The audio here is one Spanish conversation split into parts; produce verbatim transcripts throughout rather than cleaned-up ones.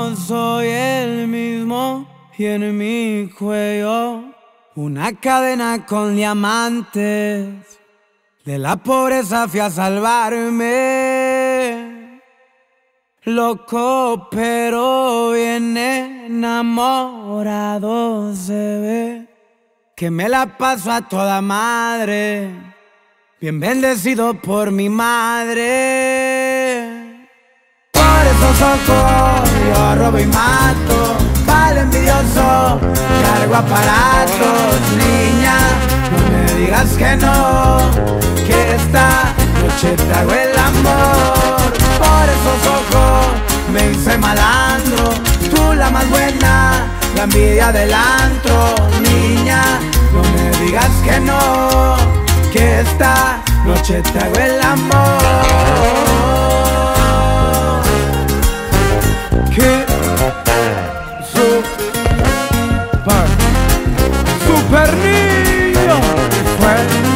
no soy el mismo y en mi cuello una cadena con diamantes. De la pobreza fui a salvarme, loco pero bien enamorado se ve, que me la paso a toda madre, bien bendecido por mi madre. Por esos ojos yo robo y mato, pa'l envidioso cargo aparatos. Niña, no me digas que no, que esta noche te hago el amor. Por esos ojos me hice malandro, tú la más buena, la envidia del antro. Niña, no me digas que no, que esta noche te hago el amor. Que super, super niño fue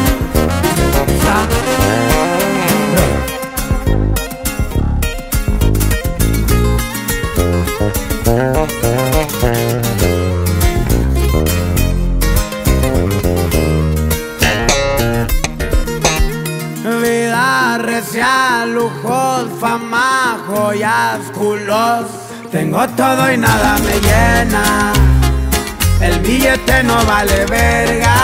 vida recia, lujos, fama, joyas, culos. Tengo todo y nada me llena, el billete no vale verga.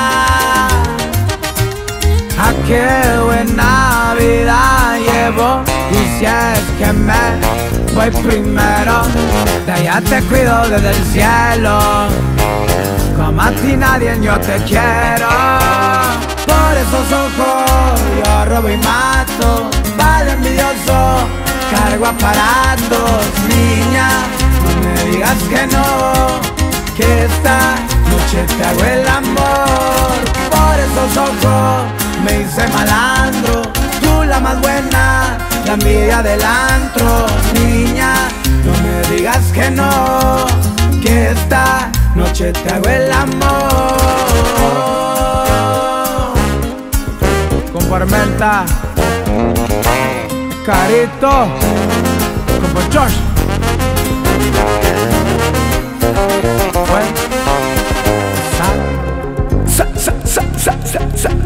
A qué buena vida llevo, y si es que me voy primero, de allá te cuido desde el cielo, como a ti nadie yo te quiero. Por esos ojos yo robo y mato, vale envidioso cargo aparatos. Niña, no me digas que no, que esta noche te hago el amor. Por esos ojos me hice malandro, tú la más buena, la envidia del antro. Niña, no me digas que no, que esta noche te hago el amor. Con Parmenta, Carito, con Josh. Sa, sa, sa, sa, sa, sa.